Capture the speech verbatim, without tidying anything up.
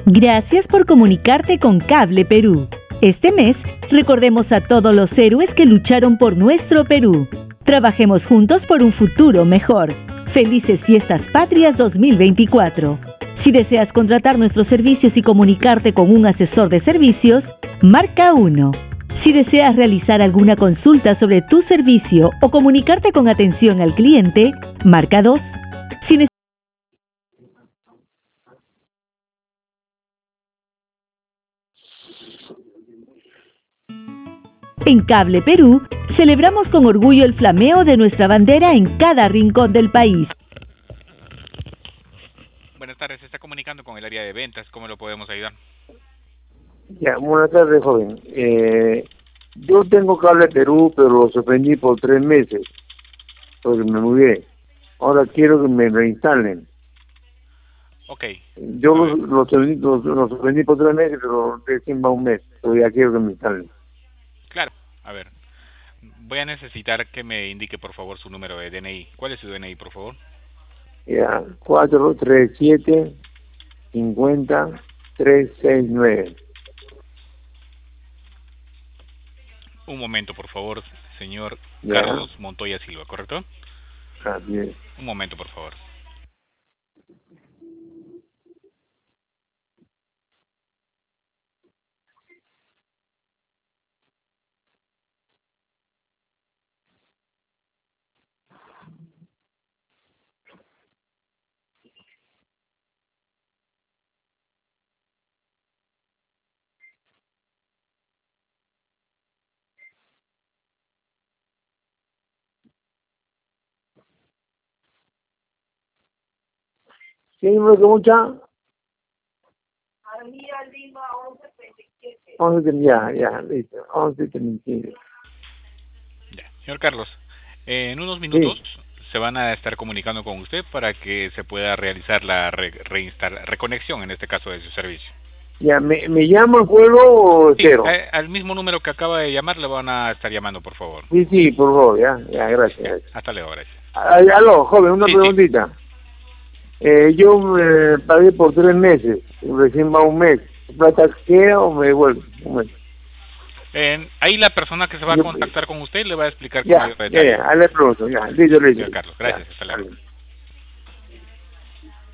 Gracias por comunicarte con Cable Perú. Este mes, recordemos a todos los héroes que lucharon por nuestro Perú. Trabajemos juntos por un futuro mejor. Felices Fiestas Patrias dos mil veinticuatro. Si deseas contratar nuestros servicios y comunicarte con un asesor de servicios, marca uno. Si deseas realizar alguna consulta sobre tu servicio o comunicarte con atención al cliente, marca dos. Si ne- En Cable Perú, celebramos con orgullo el flameo de nuestra bandera en cada rincón del país. Buenas tardes, se está comunicando con el área de ventas, ¿cómo lo podemos ayudar? Ya, buenas tardes, joven. Eh, yo tengo Cable Perú, pero lo suspendí por tres meses, porque me mudé. Ahora quiero que me reinstalen. Ok. Yo lo, lo, suspendí, lo, lo suspendí por tres meses, pero recién va un mes, pero ya quiero que me instalen. Claro, a ver. Voy a necesitar que me indique, por favor, su número de D N I. ¿Cuál es su D N I, por favor? Ya, cuatro tres siete cincuenta tres seis nueve. Un momento, por favor, señor Ya. Carlos Montoya Silva, ¿correcto? Así es. Un momento, por favor. ¿Qué número que mucha? Avenida Lima once treinta y siete. once, ya, ya, listo. once treinta y siete. Ya. Señor Carlos, eh, en unos minutos sí. se van a estar comunicando con usted para que se pueda realizar la re reinstala reconexión, en este caso, de su servicio. Ya, ¿me, me llama el pueblo o sí, cero? Eh, al mismo número que acaba de llamar le van a estar llamando, por favor. Sí, sí, por favor, ya, ya, gracias. Ya, gracias. hasta luego, gracias. Ay, aló, joven, una sí, preguntita. Sí. Eh, yo eh, pagué por tres meses, recién va un mes. ¿Plata queda o me devuelve? Un mes. Eh, ahí la persona que se va a yo, contactar con usted le va a explicar ya, con mayor ya, detalle. ya, ahí le pregunto, ya, listo, listo. Señor Carlos, gracias, ya, hasta luego.